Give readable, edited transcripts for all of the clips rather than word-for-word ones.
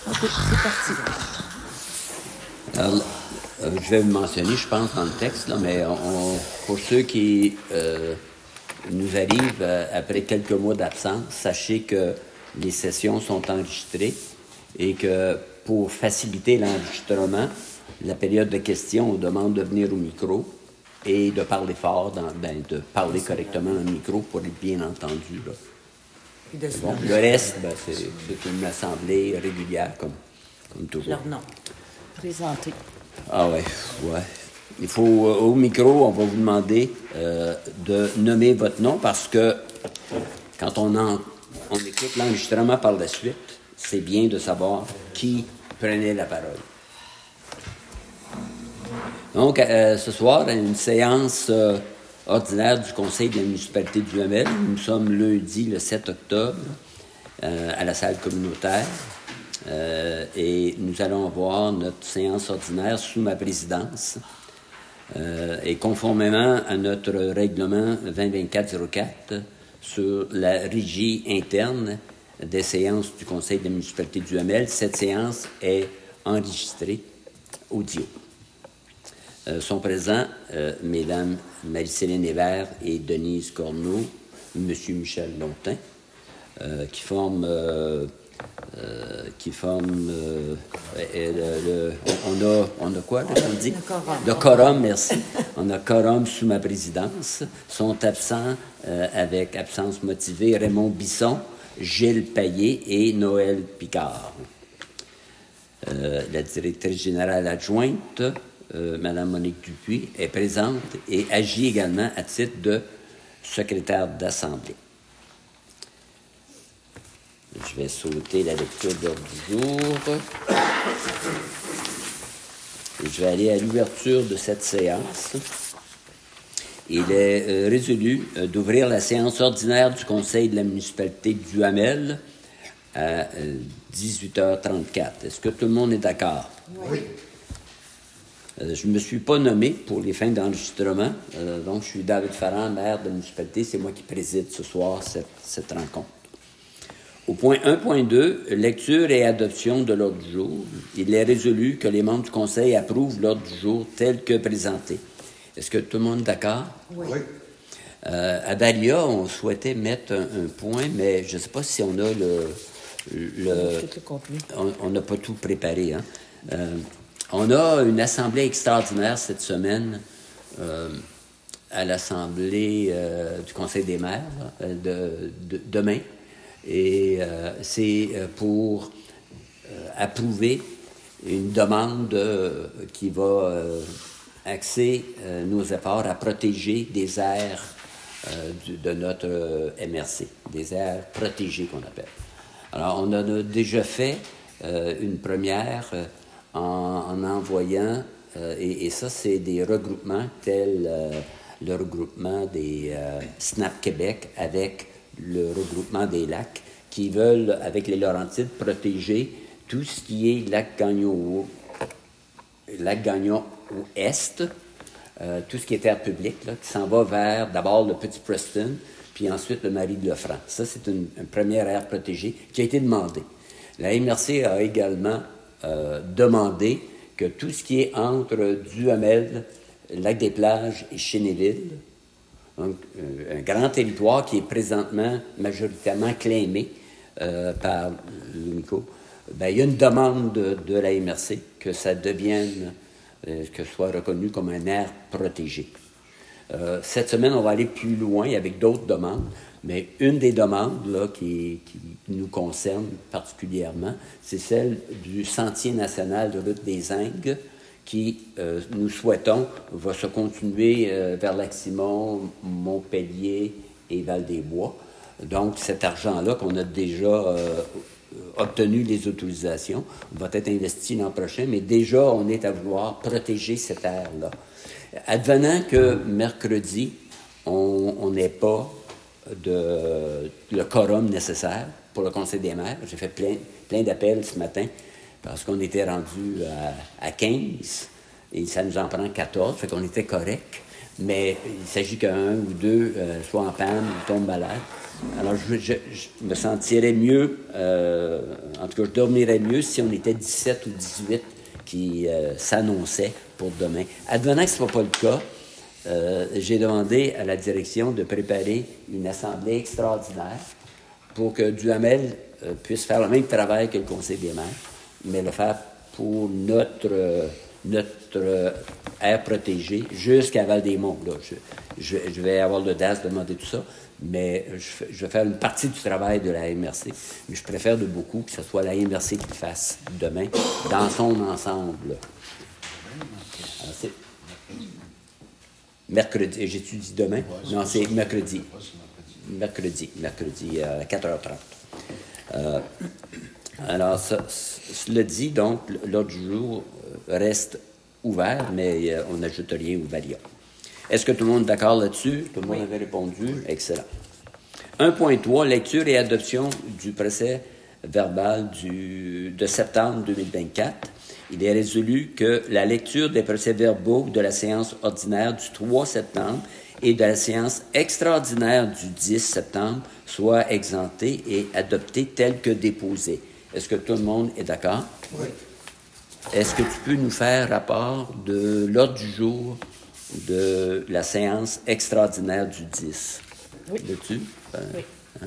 OK, c'est parti. Alors, je vais le mentionner, je pense, dans le texte, là, mais pour ceux qui nous arrivent après quelques mois d'absence, sachez que les sessions sont enregistrées et que pour faciliter l'enregistrement, la période de questions, on demande de venir au micro et de parler fort, de parler correctement au micro pour être bien entendu. Là. Bon, le reste, c'est une assemblée régulière comme toujours. Leur nom. Présenté. Ah ouais. Il faut, au micro, on va vous demander de nommer votre nom parce que quand on écoute l'enregistrement par la suite, c'est bien de savoir qui prenait la parole. Donc, ce soir, une séance ordinaire du Conseil de la municipalité du Hamel. Nous sommes lundi, le 7 octobre, à la salle communautaire. Et nous allons avoir notre séance ordinaire sous ma présidence. Et conformément à notre règlement 2024-04 sur la régie interne des séances du Conseil de la municipalité du Hamel, cette séance est enregistrée audio. Sont présents Mesdames Marie-Céline Hébert et Denise Corneau, Monsieur Michel Longtin, qui forment on a quoi, là, on dit? Le quorum. Le quorum, merci. On a quorum sous ma présidence. Sont absents, avec absence motivée, Raymond Bisson, Gilles Payet et Noël Picard. La directrice générale adjointe, Mme Monique Dupuis, est présente et agit également à titre de secrétaire d'Assemblée. Je vais sauter la lecture de l'ordre du jour. Et je vais aller à l'ouverture de cette séance. Il est résolu d'ouvrir la séance ordinaire du Conseil de la municipalité du Hamel à 18h34. Est-ce que tout le monde est d'accord? Oui. Je ne me suis pas nommé pour les fins d'enregistrement. Donc, je suis David Farran, maire de la municipalité. C'est moi qui préside ce soir cette rencontre. Au point 1.2, lecture et adoption de l'ordre du jour. Il est résolu que les membres du Conseil approuvent l'ordre du jour tel que présenté. Est-ce que tout le monde est d'accord? Oui. À Dalia, on souhaitait mettre un point, mais je ne sais pas si on a on n'a pas tout préparé. Hein? On a une assemblée extraordinaire cette semaine à l'assemblée du Conseil des maires demain. Et c'est pour approuver une demande qui va axer nos efforts à protéger des aires de notre MRC, des aires protégées qu'on appelle. Alors, on a déjà fait une première en envoyant, et ça, c'est des regroupements tels le regroupement des SNAP Québec avec le regroupement des lacs qui veulent, avec les Laurentides, protéger tout ce qui est lac Gagnon Ouest, tout ce qui est terre publique, là, qui s'en va vers d'abord le Petit Preston, puis ensuite le Marie de Lefranc. Ça, c'est une première aire protégée qui a été demandée. La MRC a également demandé que tout ce qui est entre Duhamel, Lac-des-Plages et Chénéville, donc un grand territoire qui est présentement majoritairement claimé par l'UNICO, il y a une demande de la MRC que ça devienne, que soit reconnu comme un aire protégé. Cette semaine, on va aller plus loin avec d'autres demandes, mais une des demandes là, qui nous concerne particulièrement, c'est celle du Sentier national de route des Ingues, qui, nous souhaitons, va se continuer vers Lac-Simon, Montpellier et Val-des-Bois. Donc, cet argent-là qu'on a déjà obtenu les autorisations va être investi l'an prochain, mais déjà, on est à vouloir protéger cette aire-là. Advenant que mercredi, on n'ait pas le quorum nécessaire pour le Conseil des maires, j'ai fait plein d'appels ce matin parce qu'on était rendu à 15 et ça nous en prend 14, fait qu'on était correct, mais il s'agit qu'un ou deux soit en panne ou tombe malade. Alors, je me sentirais mieux, en tout cas, je dormirais mieux si on était 17 ou 18 qui s'annonçaient pour demain. Advenant que ce ne soit pas le cas, j'ai demandé à la direction de préparer une assemblée extraordinaire pour que Duhamel puisse faire le même travail que le Conseil des maires, mais le faire pour notre aire protégée jusqu'à Val-des-Monts. Là. Je vais avoir l'audace de demander tout ça, mais je vais faire une partie du travail de la MRC. Mais je préfère de beaucoup que ce soit la MRC qui le fasse demain, dans son ensemble. Alors, c'est mercredi. J'ai-tu dit demain? Non, c'est mercredi. Mercredi à 4h30. Alors, cela dit, donc, l'ordre du jour reste ouvert, mais on n'ajoute rien au Varia. Est-ce que tout le monde est d'accord là-dessus? Tout le monde avait répondu? Excellent. 1.3, lecture et adoption du procès verbal de septembre 2024. Il est résolu que la lecture des procès-verbaux de la séance ordinaire du 3 septembre et de la séance extraordinaire du 10 septembre soit exemptée et adoptée telle que déposée. Est-ce que tout le monde est d'accord? Oui. Est-ce que tu peux nous faire rapport de l'ordre du jour de la séance extraordinaire du 10? Oui. Veux-tu? Oui. Hein?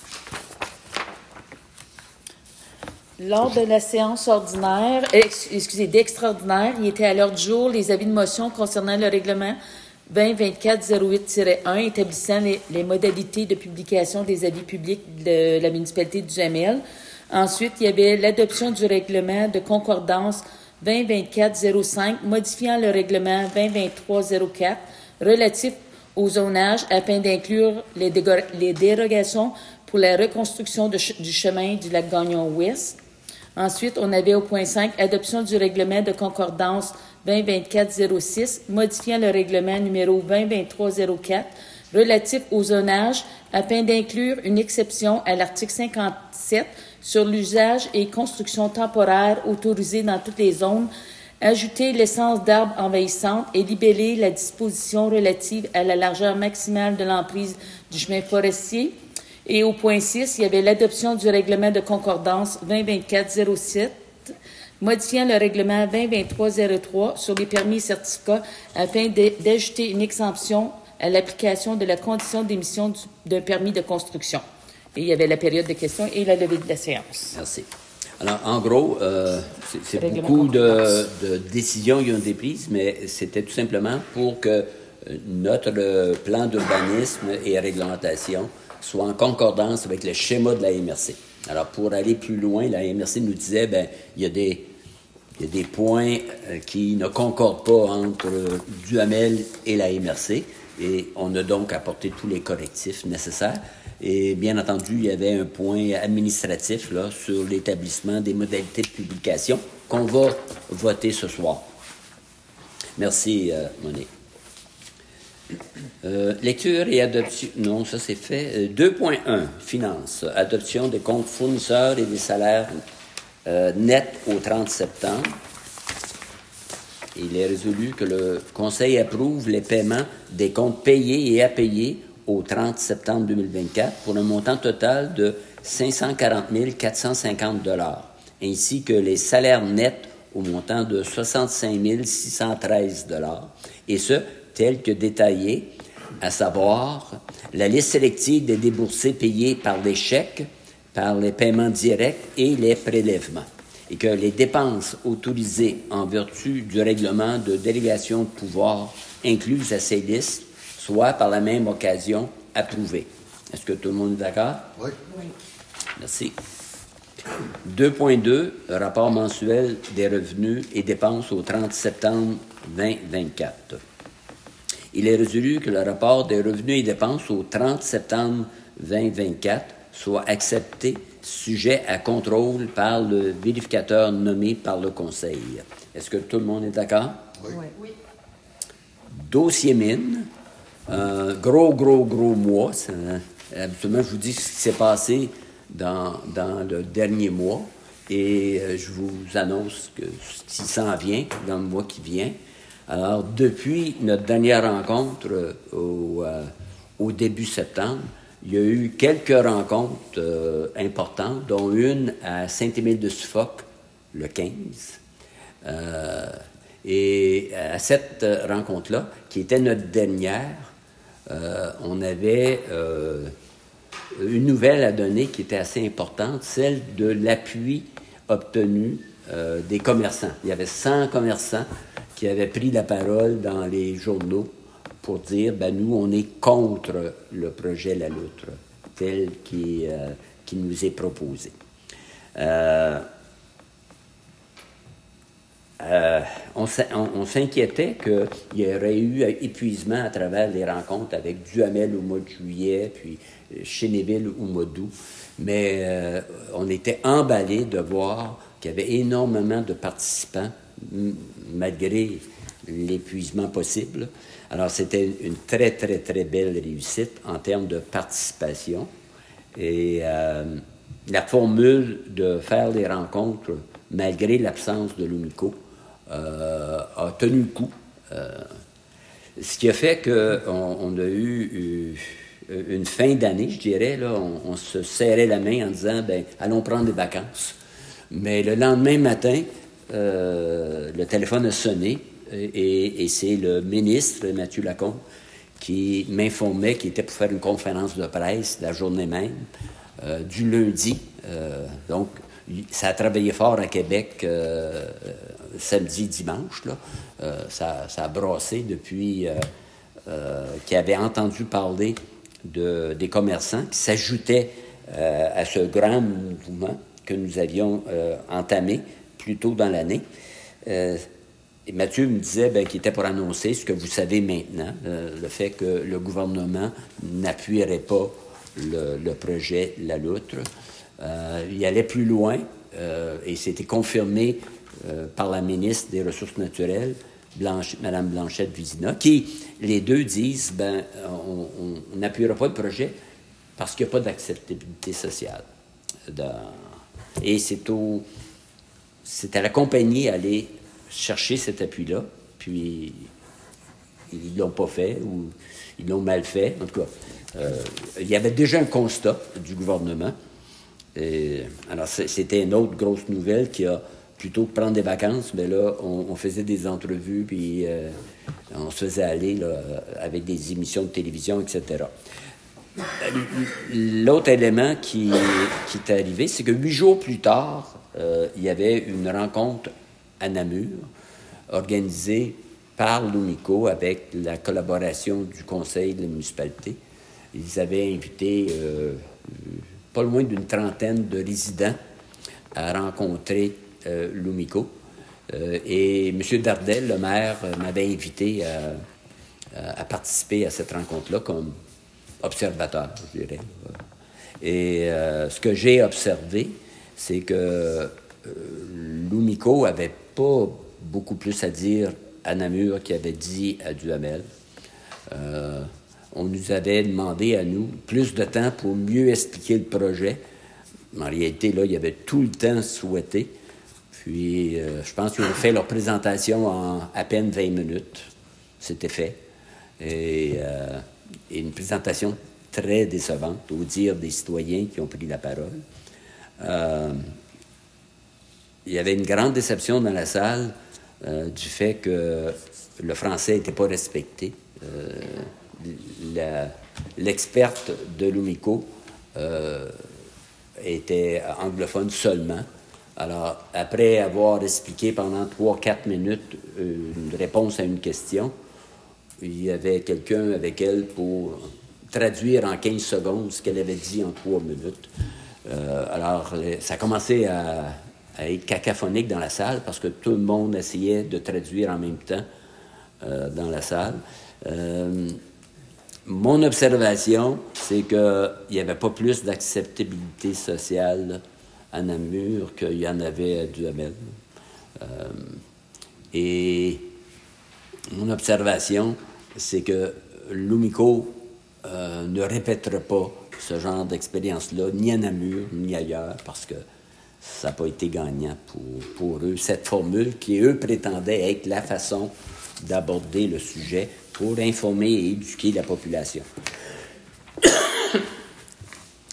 Lors de la séance ordinaire, d'extraordinaire, il était à l'ordre du jour les avis de motion concernant le règlement 2024-08-1 établissant les modalités de publication des avis publics de la municipalité du Jamel. Ensuite, il y avait l'adoption du règlement de concordance 2024-05 modifiant le règlement 2023-04 relatif au zonage afin d'inclure les dérogations pour la reconstruction du chemin du lac Gagnon-Ouest. Ensuite, on avait au point 5, adoption du règlement de concordance 2024-06, modifiant le règlement numéro 2023-04 relatif au zonage afin d'inclure une exception à l'article 57 sur l'usage et construction temporaire autorisée dans toutes les zones, ajouter l'essence d'arbres envahissantes et libeller la disposition relative à la largeur maximale de l'emprise du chemin forestier. Et au point 6, il y avait l'adoption du règlement de concordance 2024-07, modifiant le règlement 2023-03 sur les permis et certificats afin d'ajouter une exemption à l'application de la condition d'émission d'un permis de construction. Et il y avait la période de questions et la levée de la séance. Merci. Alors, en gros, c'est beaucoup de décisions qui ont été prises, mais c'était tout simplement pour que notre plan d'urbanisme et réglementation soit en concordance avec le schéma de la MRC. Alors, pour aller plus loin, la MRC nous disait, il y a des points qui ne concordent pas entre Duhamel et la MRC, et on a donc apporté tous les correctifs nécessaires. Et bien entendu, il y avait un point administratif là, sur l'établissement des modalités de publication qu'on va voter ce soir. Merci, Monique. Lecture et adoption. Non, ça c'est fait. 2.1, finances. Adoption des comptes fournisseurs et des salaires nets au 30 septembre. Il est résolu que le Conseil approuve les paiements des comptes payés et à payer au 30 septembre 2024 pour un montant total de 540 450 $, ainsi que les salaires nets au montant de 65 613 $, et ce, tel que détaillé, à savoir la liste sélective des déboursés payés par les chèques, par les paiements directs et les prélèvements, et que les dépenses autorisées en vertu du règlement de délégation de pouvoir incluses à ces listes soient par la même occasion approuvées. Est-ce que tout le monde est d'accord? Oui. Merci. 2.2, rapport mensuel des revenus et dépenses au 30 septembre 2024. Il est résolu que le rapport des revenus et dépenses au 30 septembre 2024 soit accepté sujet à contrôle par le vérificateur nommé par le Conseil. Est-ce que tout le monde est d'accord? Oui. Dossier mine, gros mois. Habituellement, je vous dis ce qui s'est passé dans le dernier mois et je vous annonce ce qui s'en vient dans le mois qui vient. Alors, depuis notre dernière rencontre au début septembre, il y a eu quelques rencontres importantes, dont une à Saint-Émile-de-Suffolk, le 15. Et à cette rencontre-là, qui était notre dernière, on avait une nouvelle à donner qui était assez importante, celle de l'appui obtenu des commerçants. Il y avait 100 commerçants qui avaient pris la parole dans les journaux pour dire, nous, on est contre le projet La Loutre, tel qui nous est proposé. On s'inquiétait qu'il y aurait eu épuisement à travers les rencontres avec Duhamel au mois de juillet, puis Chénéville au mois d'août, mais on était emballés de voir qu'il y avait énormément de participants, malgré l'épuisement possible. Alors, c'était une très, très, très belle réussite en termes de participation. Et la formule de faire les rencontres, malgré l'absence de l'UMICO, a tenu le coup. Ce qui a fait qu'on a eu une fin d'année, je dirais, là, on se serrait la main en disant, allons prendre des vacances. Mais le lendemain matin, le téléphone a sonné et c'est le ministre, Mathieu Lacombe, qui m'informait qu'il était pour faire une conférence de presse la journée même, du lundi. Donc, ça a travaillé fort à Québec samedi, dimanche. Là. Ça a brassé depuis qu'il avait entendu parler des commerçants qui s'ajoutaient à ce grand mouvement que nous avions entamé plus tôt dans l'année. Et Mathieu me disait qu'il était pour annoncer ce que vous savez maintenant, le fait que le gouvernement n'appuierait pas le projet La Loutre. Il allait plus loin et c'était confirmé par la ministre des Ressources naturelles, Mme Blanchette-Vizina, qui, les deux, disent on n'appuiera pas le projet parce qu'il n'y a pas d'acceptabilité sociale. Et c'est à la compagnie d'aller chercher cet appui-là, puis ils ne l'ont pas fait ou ils l'ont mal fait. En tout cas, il y avait déjà un constat du gouvernement. Alors, c'était une autre grosse nouvelle qui a, plutôt que prendre des vacances, mais là, on faisait des entrevues, puis on se faisait aller là, avec des émissions de télévision, etc. L'autre élément qui est arrivé, c'est que 8 jours plus tard, il y avait une rencontre à Namur, organisée par l'UMICO avec la collaboration du conseil de la municipalité. Ils avaient invité pas loin d'une trentaine de résidents à rencontrer l'UMICO. Et M. Dardel, le maire, m'avait invité à participer à cette rencontre-là comme observateur, je dirais. Et ce que j'ai observé, c'est que l'UMICO n'avait pas beaucoup plus à dire à Namur qu'il avait dit à Duhamel. On nous avait demandé à nous plus de temps pour mieux expliquer le projet. En réalité, là, il y avait tout le temps souhaité. Puis, je pense qu'ils ont fait leur présentation en à peine 20 minutes. C'était fait. Et une présentation très décevante, au dire des citoyens qui ont pris la parole. Il y avait une grande déception dans la salle du fait que le français n'était pas respecté. L'experte de l'UMICO était anglophone seulement. Alors, après avoir expliqué pendant 3-4 minutes une réponse à une question, il y avait quelqu'un avec elle pour traduire en 15 secondes ce qu'elle avait dit en 3 minutes. Alors, ça a commencé à être cacophonique dans la salle parce que tout le monde essayait de traduire en même temps dans la salle. Mon observation, c'est qu'il n'y avait pas plus d'acceptabilité sociale à Namur qu'il y en avait à Duhamel. Et mon observation, c'est que l'UMICO ne répétera pas ce genre d'expérience-là, ni à Namur, ni ailleurs, parce que ça n'a pas été gagnant pour eux. Cette formule qui, eux, prétendaient être la façon d'aborder le sujet pour informer et éduquer la population.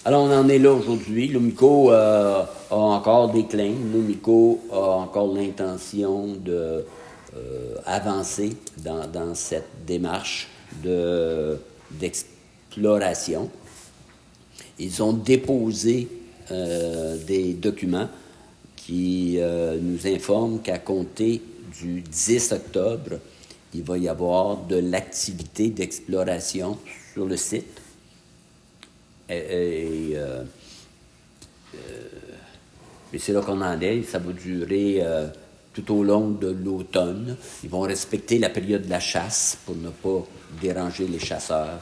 Alors, on en est là aujourd'hui. L'UMICO a encore des claims. L'UMICO a encore l'intention de avancer dans cette démarche d'exploration. Ils ont déposé des documents qui nous informent qu'à compter du 10 octobre, il va y avoir de l'activité d'exploration sur le site. Et c'est là qu'on en est. Ça va durer tout au long de l'automne. Ils vont respecter la période de la chasse pour ne pas déranger les chasseurs.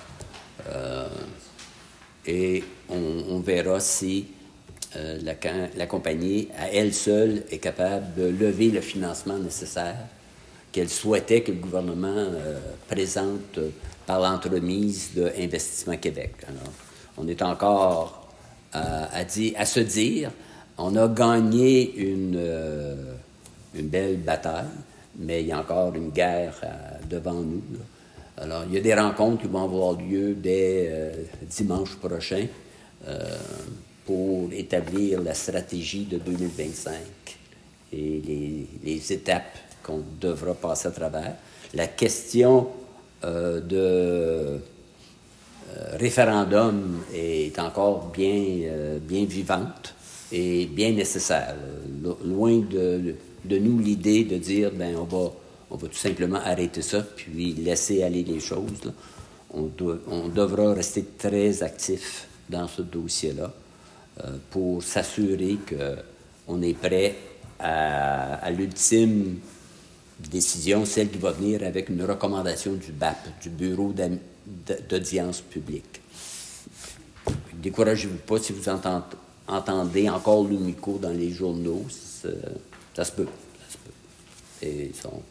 Et on verra si la compagnie, à elle seule, est capable de lever le financement nécessaire qu'elle souhaitait que le gouvernement présente par l'entremise d'Investissement Québec. Alors, on est encore à se dire, on a gagné une belle bataille, mais il y a encore une guerre devant nous, là. Alors, il y a des rencontres qui vont avoir lieu dès dimanche prochain pour établir la stratégie de 2025 et les étapes qu'on devra passer à travers. La question de référendum est encore bien vivante et bien nécessaire. Loin de nous l'idée de dire, ben on va tout simplement arrêter ça, puis laisser aller les choses, là. On devra rester très actif dans ce dossier-là pour s'assurer qu'on est prêt à l'ultime décision, celle qui va venir avec une recommandation du BAP, du Bureau d'audience publique. Découragez-vous pas si vous entendez encore l'UMICO dans les journaux, ça se peut. Et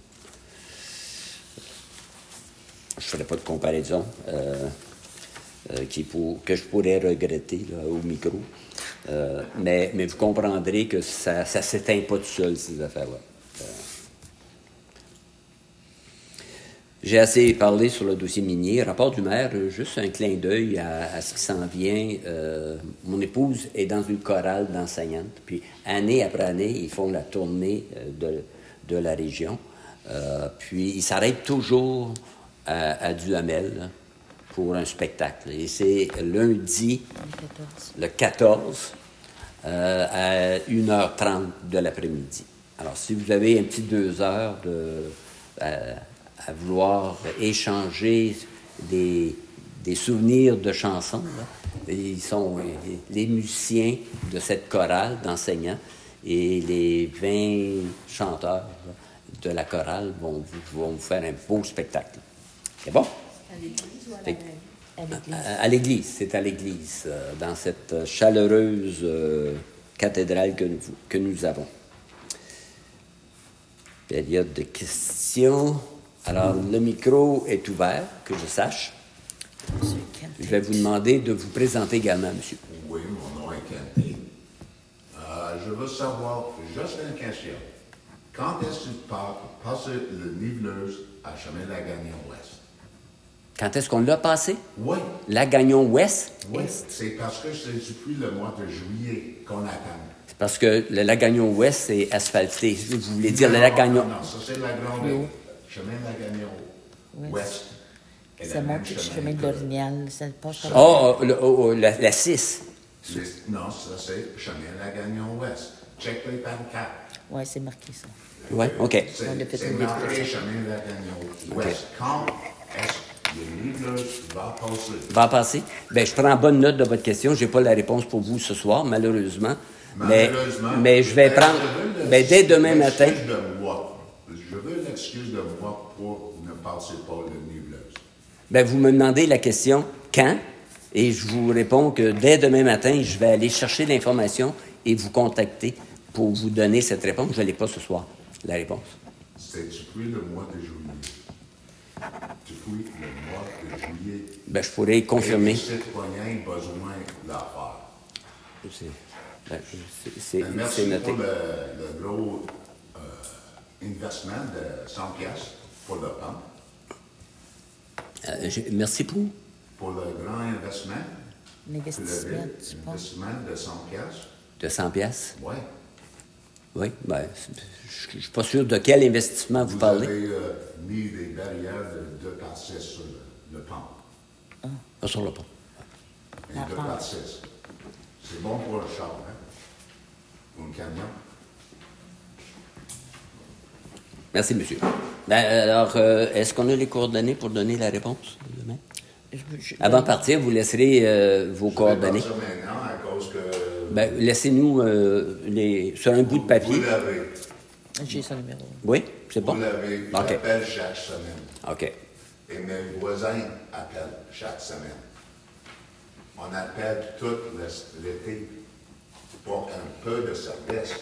je ne ferai pas de comparaison que je pourrais regretter là, au micro. Mais vous comprendrez que ça ne s'éteint pas tout seul, ces affaires-là. J'ai assez parlé sur le dossier minier. Rapport du maire, juste un clin d'œil à ce qui s'en vient. Mon épouse est dans une chorale d'enseignantes. Puis, année après année, ils font la tournée de la région. Puis, ils s'arrêtent toujours à Duhamel là, pour un spectacle. Et c'est lundi, le 14, à 1h30 de l'après-midi. Alors, si vous avez un petit 2 heures à vouloir échanger des souvenirs de chansons, là, ils sont les musiciens de cette chorale d'enseignants et les 20 chanteurs là, de la chorale vont vous faire un beau spectacle. C'est bon? À l'église ou à l'église? À l'église, c'est à l'église, dans cette chaleureuse cathédrale que nous avons. Période de questions. Alors, le micro est ouvert, que je sache. Je vais vous demander de vous présenter également, monsieur. Oui, mon nom est Ken. Je veux savoir, juste une question. Quand est-ce que tu passes le niveleuse à Chemin-la-Gagnon-Ouest? Quand est-ce qu'on l'a passé? Oui. La Gagnon-Ouest? Oui, c'est parce que c'est depuis le mois de juillet qu'on attend. C'est parce que le lac Gagnon-Ouest est asphalté. Vous voulez dire le lac Gagnon... Non, ça c'est la grande... Chemin-la-Gagnon-Ouest. Ça monte le chemin de l'Orignal. Ça passe par la 6. Non, ça c'est Chemin-la-Gagnon-Ouest. Check les pancartes. Oui, c'est marqué ça. Oui, OK. C'est marqué Chemin-la-Gagnon-Ouest. Okay. Quand est-ce que le niveleuse va passer? Va passer? Bien, je prends bonne note de votre question. Je n'ai pas la réponse pour vous ce soir, malheureusement. Mais je vais prendre... Ben, dès demain matin... Je veux l'excuse de moi pour ne passer pas le niveleuse. Bien, vous me demandez la question « quand ?» et je vous réponds que dès demain matin, je vais aller chercher l'information et vous contacter pour vous donner cette réponse. Je ne l'ai pas ce soir, la réponse. C'est depuis le mois de juillet. Depuis le mois de juillet. Bien, je pourrais confirmer. Les citoyens ont besoin de la faire. Merci noté. pour le gros investissement de 100 piastres pour le pump. Merci pour? Pour le grand investissement L'investissement, tu penses? L'investissement de 100 piastres? De 100 pièces? Oui. Oui, bien, je ne suis pas sûr de quel investissement vous parlez. Vous avez mis des barrières de 2 par 6 sur le pont. Pas sur le pont. Et 2 par 6. C'est bon pour le char, hein? Pour le camion. Merci, monsieur. Ben, alors, est-ce qu'on a les coordonnées pour donner la réponse demain? Avant de partir, vous laisserez vos coordonnées. Je vais pas ça maintenant à cause que... Ben, laissez-nous sur un bout de papier. Vous l'avez. J'ai son numéro. Oui, c'est bon? Vous l'avez. OK. J'appelle chaque semaine. OK. Et mes voisins appellent chaque semaine. On appelle tout l'été pour un peu de service.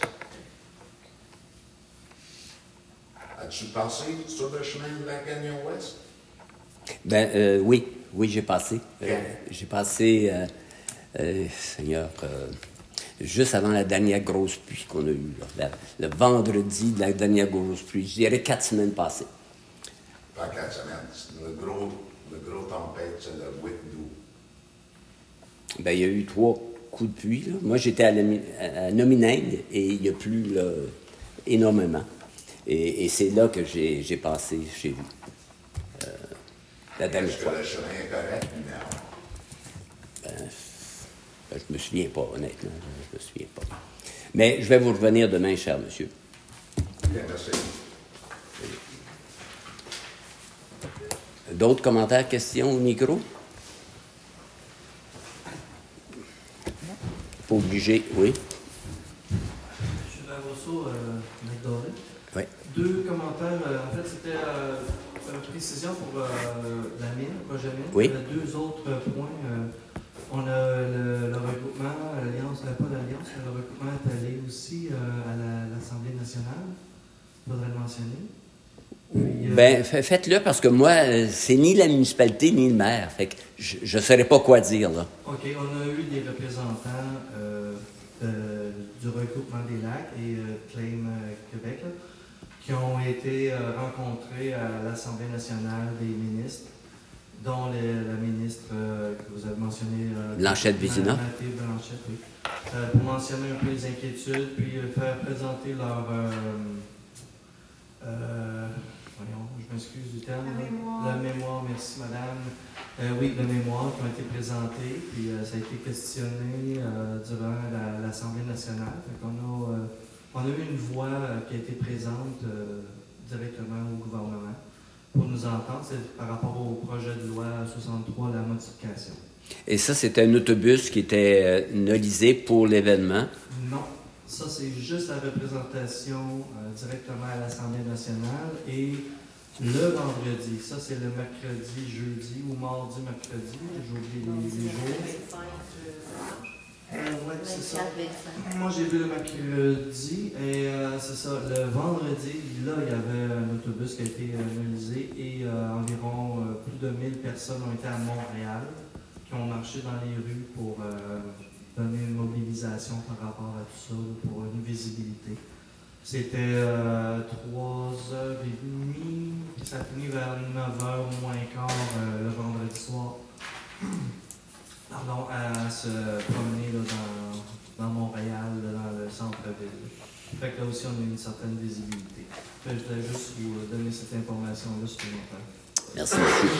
As-tu passé sur le chemin de la Gagnon-Ouest? Ben, oui, j'ai passé. Quand? J'ai passé, Seigneur, juste avant la dernière grosse pluie qu'on a eue, là, le vendredi de la dernière grosse pluie. Je dirais 4 semaines passées. Pas 4 semaines. Le gros tempête, c'est le 8 d'août. Ben, il y a eu 3 coups de pluie. Là. Moi, j'étais à Nomineng et il y a plu là, énormément. Et c'est là que j'ai passé chez vous. La dernière Est-ce fois. que le chemin est correct? Non. Je me souviens pas, honnêtement. Je me souviens pas. Mais je vais vous revenir demain, cher monsieur. Bien, merci. D'autres commentaires, questions au micro? Pas obligé, oui. Je suis Rousseau, McDoré. Oui. 2 commentaires. En fait, c'était une précision pour la mine, le projet mine. Oui. Il y a 2 autres points. On a le regroupement, l'Alliance, pas l'Alliance, mais le regroupement est allé aussi à l'Assemblée nationale. Il faudrait le mentionner. Puis, Ben, faites-le parce que moi, c'est ni la municipalité ni le maire. Fait que je ne saurais pas quoi dire, là. OK, on a eu des représentants du regroupement des lacs et Claim Québec là, qui ont été rencontrés à l'Assemblée nationale des ministres, dont la ministre que vous avez mentionnée, Blanchette Vézina. Mathieu Blanchette, oui. Pour mentionner un peu les inquiétudes, puis faire présenter leur... voyons, je m'excuse du terme. La mémoire, merci madame. Oui, le mémoire qui ont été présentés, puis ça a été questionné durant l'Assemblée nationale. Fait on a eu une voix qui a été présente directement au gouvernement pour nous entendre. C'est par rapport au projet de loi 63, la modification. Et ça, c'était un autobus qui était nolisé pour l'événement. Non, ça c'est juste la représentation directement à l'Assemblée nationale et le vendredi. Ça c'est le mercredi, jeudi ou mardi, mercredi. J'ai oublié les jours. Oui, c'est ça. Moi, j'ai vu le mercredi et c'est ça. Le vendredi, là, il y avait un autobus qui a été nolisé et environ plus de 1000 personnes ont été à Montréal, qui ont marché dans les rues pour donner une mobilisation par rapport à tout ça, pour une visibilité. C'était 3h30, ça a fini vers 9h moins quart le vendredi soir. Pardon, à se promener là, dans Montréal, là, dans le centre-ville. Fait que là aussi, on a une certaine visibilité. Fait que je voulais juste vous donner cette information-là supplémentaire. Merci, monsieur.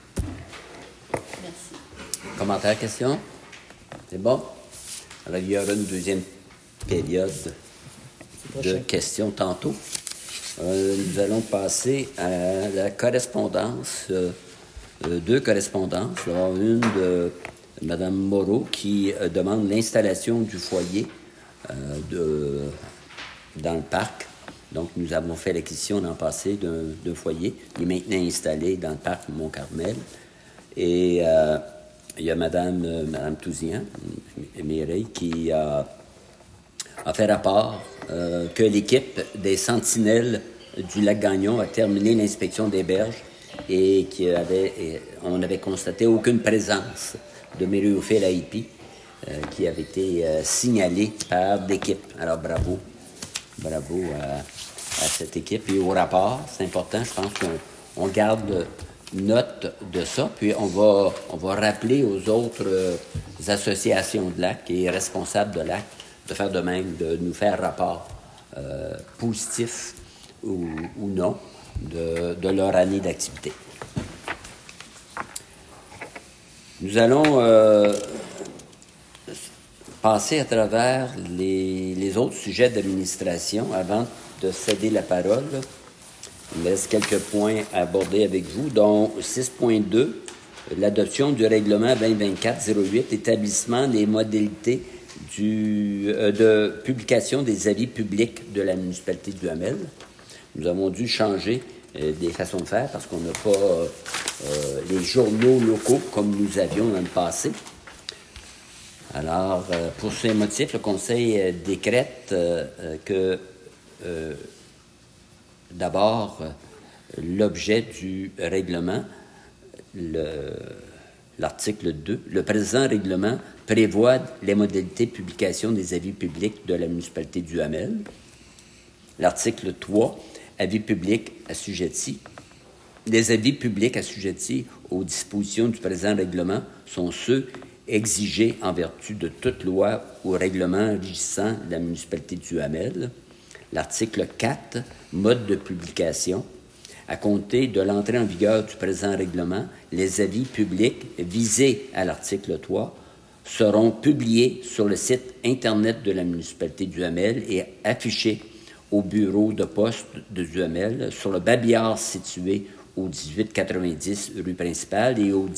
Merci. Commentaires, questions? C'est bon? Alors, il y aura une deuxième période de questions tantôt. Nous allons passer à la correspondance, 2 correspondances. Alors, une de Mme Moreau qui demande l'installation du foyer dans le parc. Donc, nous avons fait l'acquisition l'an passé d'un foyer. Il est maintenant installé dans le parc Mont-Carmel. Et il y a Mme Touzian, Mireille, qui a fait rapport que l'équipe des sentinelles du lac Gagnon a terminé l'inspection des berges et on avait constaté aucune présence de Myriophylle haipi qui avait été signalée par l'équipe. Alors, bravo à cette équipe et au rapport. C'est important, je pense qu'on garde note de ça, puis on va rappeler aux autres associations de lac et responsables de lac de faire de même, de nous faire rapport positif ou non de leur année d'activité. Nous allons passer à travers les autres sujets d'administration avant de céder la parole. Il me reste quelques points à aborder avec vous, dont 6.2, l'adoption du règlement 2024-08, établissement des modalités de publication des avis publics de la municipalité de Duhamel. Nous avons dû changer des façons de faire parce qu'on n'a pas les journaux locaux comme nous avions dans le passé. Alors, pour ces motifs, le Conseil décrète que d'abord, l'objet du règlement, l'article 2, le présent règlement prévoit les modalités de publication des avis publics de la municipalité de Duhamel. L'article 3, avis publics assujettis. Les avis publics assujettis aux dispositions du présent règlement sont ceux exigés en vertu de toute loi ou règlement régissant la municipalité de Duhamel. L'article 4, mode de publication. À compter de l'entrée en vigueur du présent règlement, les avis publics visés à l'article 3 seront publiés sur le site Internet de la municipalité de Duhamel et affichés au bureau de poste de Duhamel sur le babillard situé au 1890 rue principale et au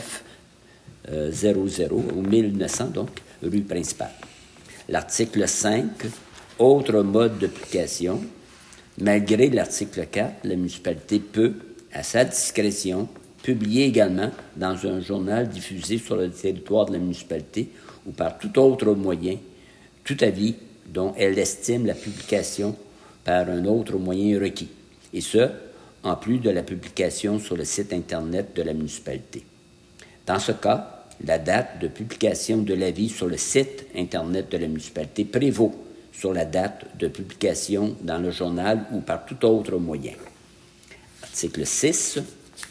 1900, au 1900 donc, rue principale. L'article 5, autre mode de publication. Malgré l'article 4, la municipalité peut, à sa discrétion, publier également dans un journal diffusé sur le territoire de la municipalité ou par tout autre moyen, tout avis dont elle estime la publication par un autre moyen requis, et ce, en plus de la publication sur le site Internet de la municipalité. Dans ce cas, la date de publication de l'avis sur le site Internet de la municipalité prévaut sur la date de publication dans le journal ou par tout autre moyen. Article 6,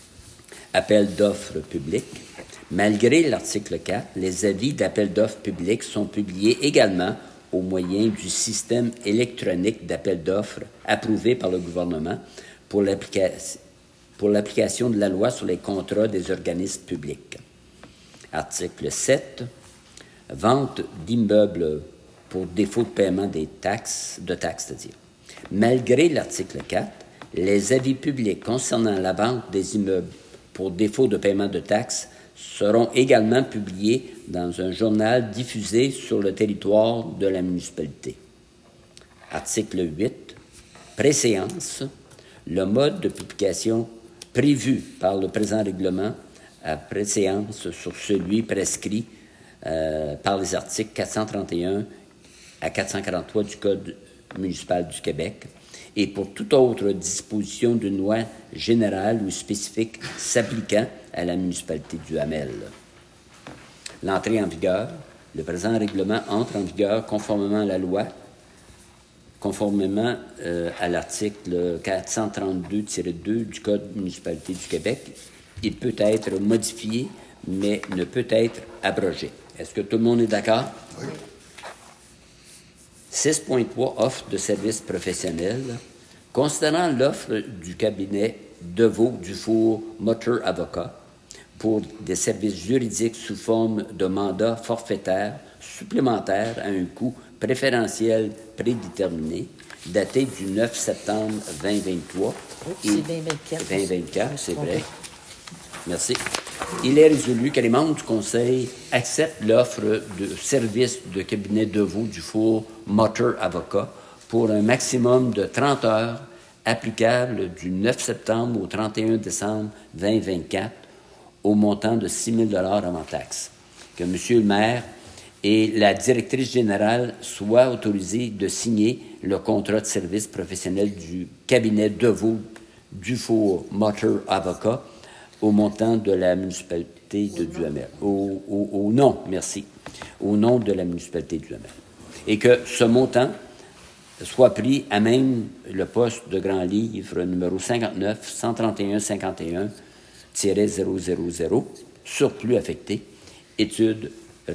appel d'offres publiques. Malgré l'article 4, les avis d'appel d'offres publiques sont publiés également au moyen du système électronique d'appel d'offres approuvé par le gouvernement pour l'application de la loi sur les contrats des organismes publics. Article 7, vente d'immeubles pour défaut de paiement des taxes, c'est-à-dire. Malgré l'article 4, les avis publics concernant la vente des immeubles pour défaut de paiement de taxes seront également publiés dans un journal diffusé sur le territoire de la municipalité. Article 8, préséance. Le mode de publication prévu par le présent règlement à préséance sur celui prescrit par les articles 431 à 443 du Code municipal du Québec et pour toute autre disposition d'une loi générale ou spécifique s'appliquant à la municipalité de Duhamel. L'entrée en vigueur. Le présent règlement entre en vigueur conformément à la loi, conformément à l'article 432-2 du Code municipalité du Québec. Il peut être modifié, mais ne peut être abrogé. Est-ce que tout le monde est d'accord? Oui. 6.3, offre de services professionnels. Considérant l'offre du cabinet Deveau-Dufour Motor Avocat pour des services juridiques sous forme de mandat forfaitaire supplémentaire à un coût préférentiel prédéterminé, daté du 9 septembre 2023. C'est 2024. 2024, c'est vrai. Merci. Il est résolu que les membres du Conseil acceptent l'offre de service de cabinet Deveau-Dufour Motor Avocat pour un maximum de 30 heures applicable du 9 septembre au 31 décembre 2024 au montant de 6 000 $ avant taxe. Que M. le maire et la directrice générale soient autorisés de signer le contrat de service professionnel du cabinet Deveau-Dufour Motor Avocat au montant de la municipalité de Duhamel. Au nom de la municipalité de Duhamel. Et que ce montant soit pris à même le poste de grand livre numéro 59 131 51 1-000, surplus affecté, études,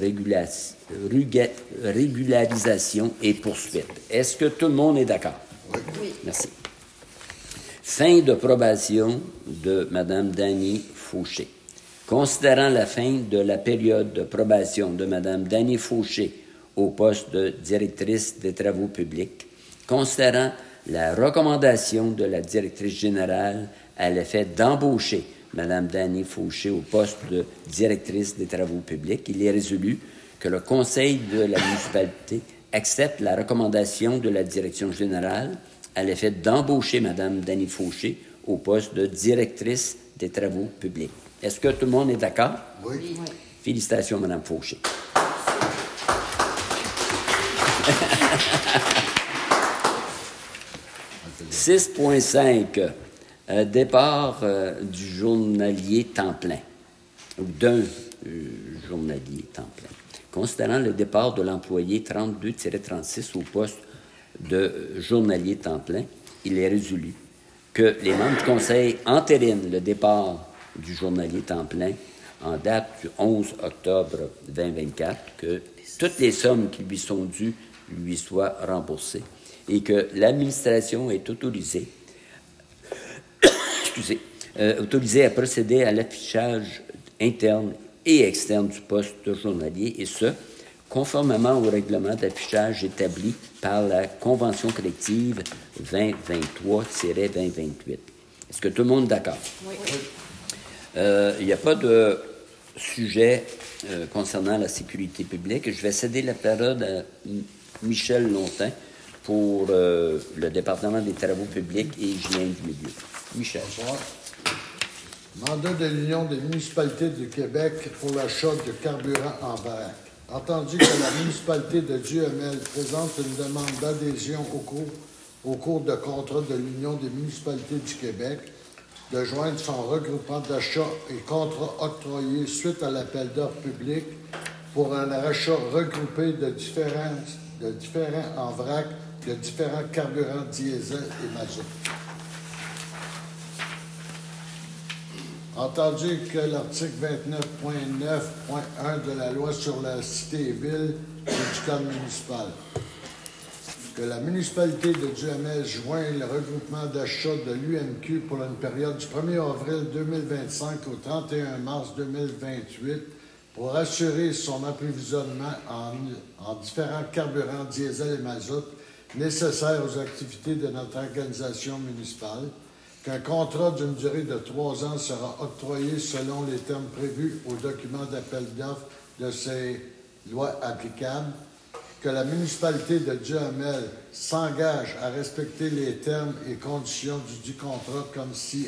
régularisation et poursuite. Est-ce que tout le monde est d'accord? Oui. Merci. Fin de probation de Mme Dany Fauché. Considérant la fin de la période de probation de Mme Dany Fauché au poste de directrice des travaux publics, considérant la recommandation de la directrice générale à l'effet d'embaucher Mme Dany Fauché au poste de directrice des travaux publics, il est résolu que le Conseil de la municipalité accepte la recommandation de la direction générale à l'effet d'embaucher Mme Dany Fauché au poste de directrice des travaux publics. Est-ce que tout le monde est d'accord? Oui. Oui. Félicitations, Mme Fauché. 6.5, départ du journalier temps plein, ou d'un journalier temps plein. Considérant le départ de l'employé 32-36 au poste de journalier temps plein, il est résolu que les membres du Conseil entérinent le départ du journalier temps plein en date du 11 octobre 2024, que toutes les sommes qui lui sont dues lui soient remboursées et que l'administration est autorisée à procéder à l'affichage interne et externe du poste de journalier, et ce, conformément au règlement d'affichage établi par la Convention collective 2023-2028. Est-ce que tout le monde est d'accord? Oui. Il n'y a pas de sujet concernant la sécurité publique. Je vais céder la parole à Michel Longtin pour le département des travaux publics et hygiène du milieu. Michel. Bonsoir. Mandat de l'Union des municipalités du Québec pour l'achat de carburant en vrac. Entendu que la municipalité de Duhamel présente une demande d'adhésion au cours de contrat de l'Union des municipalités du Québec, de joindre son regroupement d'achat et contrat octroyé suite à l'appel d'offres public pour un rachat regroupé de différents en vrac de différents carburants diesel et mazout. Entendu que l'article 29.9.1 de la loi sur la cité et ville et du code municipal, que la municipalité de Duhamel joint le regroupement d'achat de l'UMQ pour une période du 1er avril 2025 au 31 mars 2028 pour assurer son approvisionnement en différents carburants diesel et mazout nécessaires aux activités de notre organisation municipale, qu'un contrat d'une durée de 3 ans sera octroyé selon les termes prévus au document d'appel d'offres de ces lois applicables, que la municipalité de Duhamel s'engage à respecter les termes et conditions du contrat comme si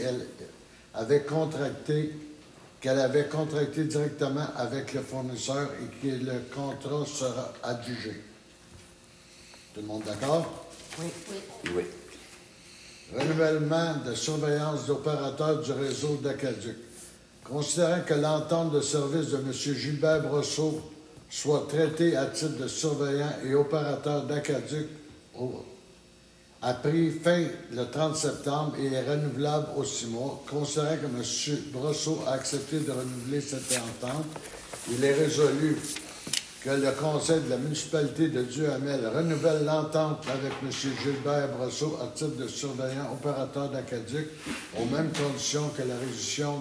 qu'elle avait contracté directement avec le fournisseur et que le contrat sera adjugé. Tout le monde d'accord? Oui. Oui. Renouvellement de surveillance d'opérateurs du réseau d'Acaduc. Considérant que l'entente de service de M. Gilbert Brosseau soit traitée à titre de surveillant et opérateur d'Acaduc a pris fin le 30 septembre et est renouvelable aux 6 mois. Considérant que M. Brosseau a accepté de renouveler cette entente, il est résolu que le conseil de la municipalité de Duhamel renouvelle l'entente avec M. Gilbert Brosseau à titre de surveillant opérateur d'Acaduc aux mêmes conditions que la résolution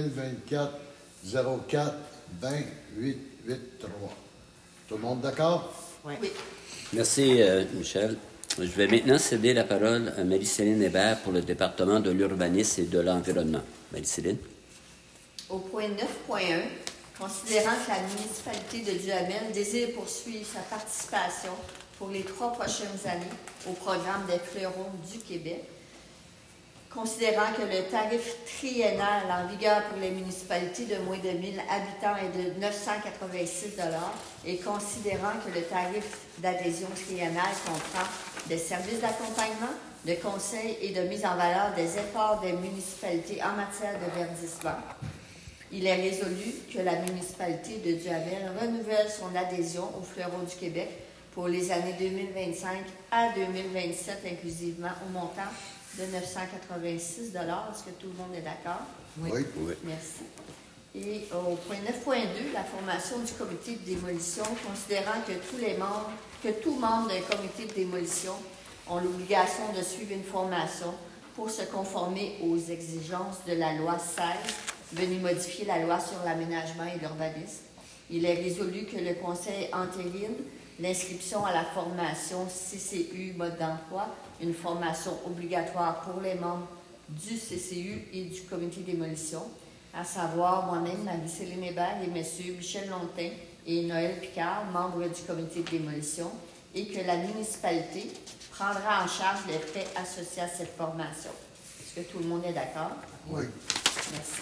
2024-04-2083. Tout le monde d'accord? Oui. Merci, Michel. Je vais maintenant céder la parole à Marie-Céline Hébert pour le département de l'urbanisme et de l'environnement. Marie-Céline. Au point 9.1, considérant que la municipalité de Duhamel désire poursuivre sa participation pour les 3 prochaines années au programme des fleurons du Québec, considérant que le tarif triennal en vigueur pour les municipalités de moins de 1000 habitants est de 986 $ et considérant que le tarif d'adhésion triennal comprend des services d'accompagnement, de conseil et de mise en valeur des efforts des municipalités en matière de verdissement, il est résolu que la municipalité de Duhamel renouvelle son adhésion au Fleuron du Québec pour les années 2025 à 2027 inclusivement au montant de 986 $. Est-ce que tout le monde est d'accord? Oui. Oui. Merci. Et au point 9.2, la formation du comité de démolition, considérant que tout membre d'un comité de démolition ont l'obligation de suivre une formation pour se conformer aux exigences de la loi 16, venue modifier la loi sur l'aménagement et l'urbanisme. Il est résolu que le Conseil entérine l'inscription à la formation CCU mode d'emploi, une formation obligatoire pour les membres du CCU et du comité de démolition, à savoir moi-même, Marie-Céline Hébert et messieurs Michel Lontin et Noël Picard, membres du comité de démolition, et que la municipalité prendra en charge les frais associés à cette formation. Est-ce que tout le monde est d'accord? Oui. Merci.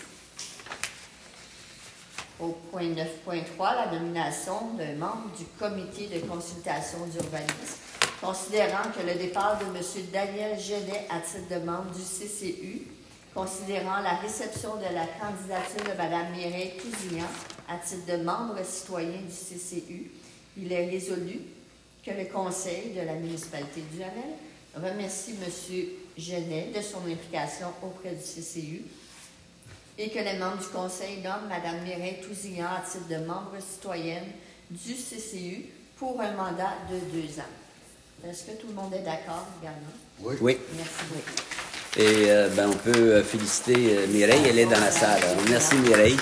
Au point 9.3, la nomination d'un membre du comité de consultation d'urbanisme, considérant que le départ de M. Daniel Genet à titre de membre du CCU, considérant la réception de la candidature de Mme Mireille Tousignan à titre de membre citoyen du CCU, il est résolu que le conseil de la municipalité du Duhamel remercie M. Genet de son implication auprès du CCU et que les membres du conseil nomment Mme Mireille Tousignan à titre de membre citoyenne du CCU pour un mandat de 2 ans. Est-ce que tout le monde est d'accord également? Oui. Oui. Merci beaucoup. Et on peut féliciter Mireille, elle est dans la salle. Alors, merci Mireille.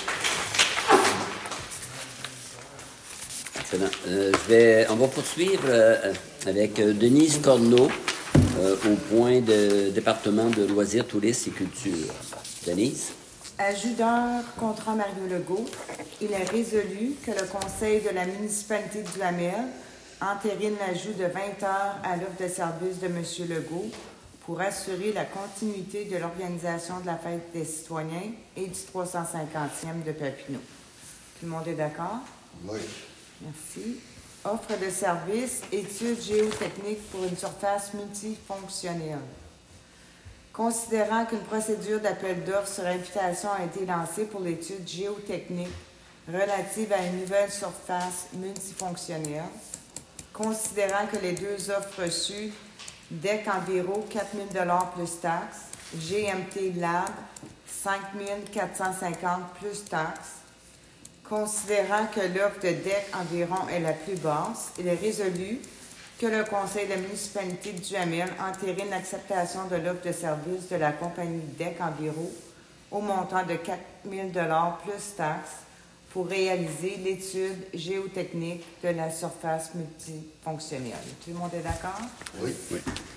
Excellent. On va poursuivre avec Denise Corneau au point de département de loisirs, tourisme et culture. Denise? Ajouteur contrat Mario Legault, il est résolu que le conseil de la municipalité du Duhamel entérine l'ajout de 20 heures à l'offre de service de M. Legault pour assurer la continuité de l'organisation de la fête des citoyens et du 350e de Papineau. Tout le monde est d'accord? Oui. Merci. Offre de service, études géotechniques pour une surface multifonctionnelle. Considérant qu'une procédure d'appel d'offres sur invitation a été lancée pour l'étude géotechnique relative à une nouvelle surface multifonctionnelle, considérant que les 2 offres reçues, DEC Enviro, 4 000 $ plus taxes, GMT Lab, 5 450 plus taxes, considérant que l'offre de DEC Environ est la plus basse, il est résolu que le conseil de la municipalité du Duhamel entérine l'acceptation de l'offre de service de la compagnie DEC Enviro au montant de 4 000 $ plus taxes pour réaliser l'étude géotechnique de la surface multifonctionnelle. Tout le monde est d'accord? Oui. Oui.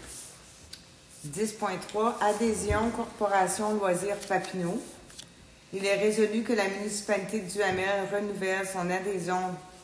10.3. Adhésion Corporation Loisirs Papineau. Il est résolu que la municipalité du Duhamel renouvelle son adhésion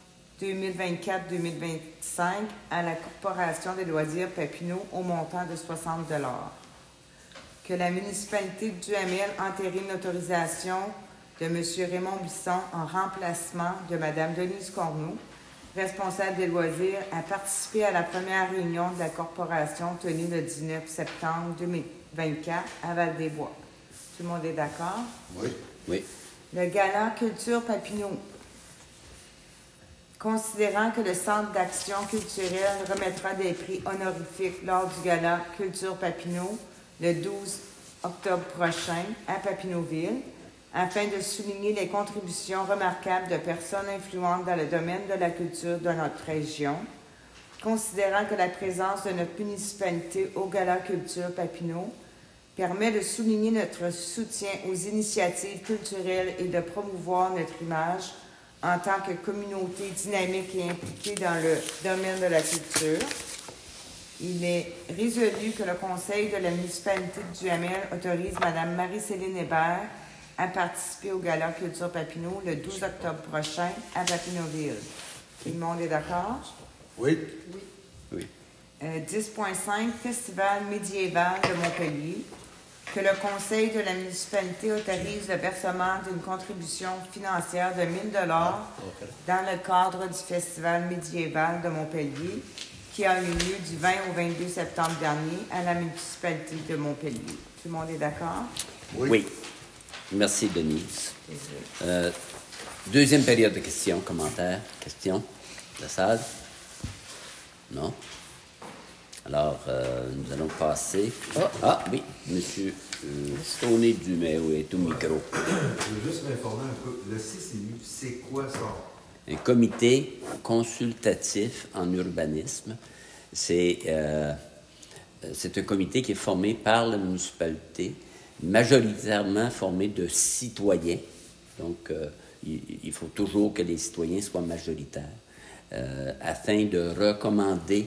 2024-2025 à la Corporation des loisirs Papineau au montant de 60 $. Que la municipalité du Duhamel entérine l'autorisation de M. Raymond Bisson en remplacement de Mme Denise Corneau, responsable des loisirs, à participer à la première réunion de la corporation tenue le 19 septembre 2024 à Val-des-Bois. Tout le monde est d'accord? Oui. Oui. Le Gala Culture Papineau. Considérant que le Centre d'action culturelle remettra des prix honorifiques lors du Gala Culture Papineau le 12 octobre prochain à Papineauville, afin de souligner les contributions remarquables de personnes influentes dans le domaine de la culture de notre région, considérant que la présence de notre municipalité au Gala Culture Papineau permet de souligner notre soutien aux initiatives culturelles et de promouvoir notre image en tant que communauté dynamique et impliquée dans le domaine de la culture. Il est résolu que le conseil de la municipalité du Duhamel autorise Mme Marie-Céline Hébert à participer au Gala Culture Papineau le 12 octobre prochain à Papineauville. Tout le monde est d'accord? Oui. Oui. 10.5, Festival médiéval de Montpellier. Que le conseil de la municipalité autorise le versement d'une contribution financière de 1 000 $ dans le cadre du Festival médiéval de Montpellier qui a eu lieu du 20 au 22 septembre dernier à la municipalité de Montpellier. Tout le monde est d'accord? Oui. Merci, Denise. Deuxième période de questions, commentaires, questions. La salle? Non? Alors, nous allons passer... Ah oui, M. Stoney Dumais, oui, est au micro. Je veux juste m'informer un peu. Le CCU, c'est quoi ça? Un comité consultatif en urbanisme. C'est un comité qui est formé par la municipalité, majoritairement formé de citoyens. Donc, il faut toujours que les citoyens soient majoritaires, afin de recommander,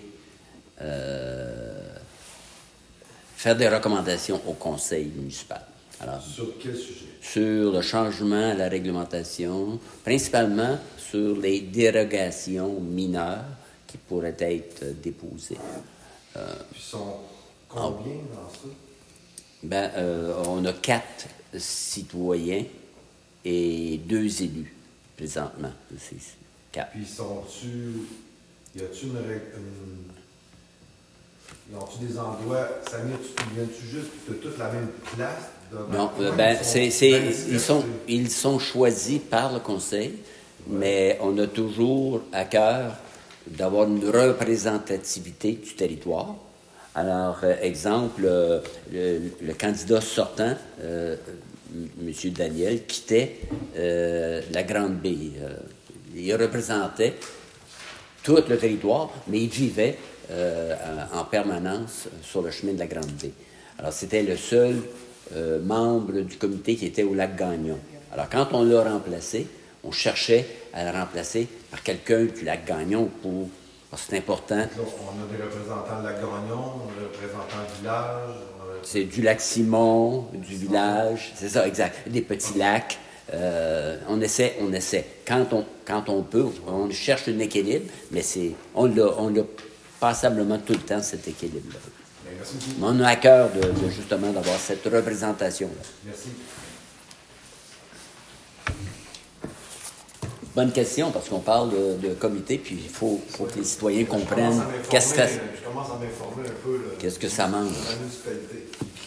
faire des recommandations au conseil municipal. Alors, sur quel sujet? Sur le changement à la réglementation, principalement sur les dérogations mineures qui pourraient être déposées. Puis ils sont combien dans ça? On a 4 citoyens et 2 élus présentement. C'est 4. Puis y a-tu ils ont-tu des endroits, Samir, tu viens-tu juste de toute la même place? Non, ils sont choisis par le conseil, mais on a toujours à cœur d'avoir une représentativité du territoire. Alors, exemple, le candidat sortant, M. Daniel, quittait la Grande Baie. Il représentait tout le territoire, mais il vivait en permanence sur le chemin de la Grande Baie. Alors, c'était le seul membre du comité qui était au Lac-Gagnon. Alors, quand on l'a remplacé, on cherchait à le remplacer par quelqu'un du Lac-Gagnon parce que c'est important. Donc, on a des représentants de Lac-Gagnon, des représentants du village. C'est du Lac-Simon, du village, c'est ça, exact. Des petits lacs. On essaie. Quand on peut, on cherche un équilibre, mais on l'a passablement tout le temps, cet équilibre-là. Merci beaucoup. Mais on a à cœur de justement d'avoir cette représentation-là. Merci. Bonne question, parce qu'on parle de comité, puis il faut que les citoyens comprennent qu'est-ce que je commence à m'informer un peu. Qu'est-ce que ça mange. La municipalité.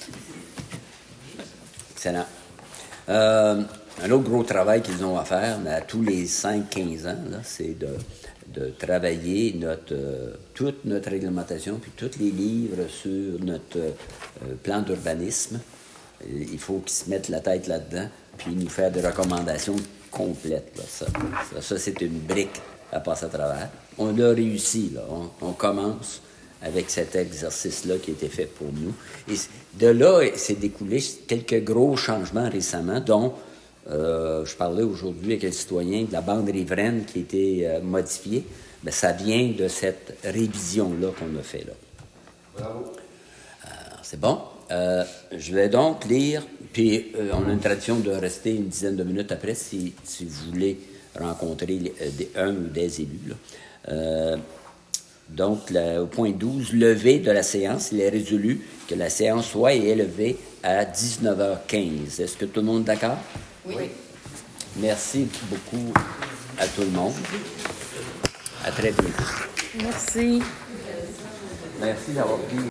Excellent. Un autre gros travail qu'ils ont à faire, mais à tous les 5-15 ans, là, c'est de travailler toute notre réglementation, puis tous les livres sur notre plan d'urbanisme. Il faut qu'ils se mettent la tête là-dedans, puis nous faire des recommandations complètes. Là. Ça, c'est une brique à passer à travers. On a réussi, là. On commence avec cet exercice-là qui a été fait pour nous. Et de là, s'est découlé quelques gros changements récemment, dont je parlais aujourd'hui avec un citoyen de la bande riveraine qui a été modifiée. Bien, ça vient de cette révision-là qu'on a fait là. Bravo. C'est bon. Je vais donc lire, puis on a une tradition de rester une dizaine de minutes après si vous voulez rencontrer un ou des élus. Là. Donc, au point 12, levée de la séance, il est résolu que la séance soit élevée à 19h15. Est-ce que tout le monde est d'accord? Oui. Merci beaucoup à tout le monde. À très bientôt. Merci. Merci d'avoir pris.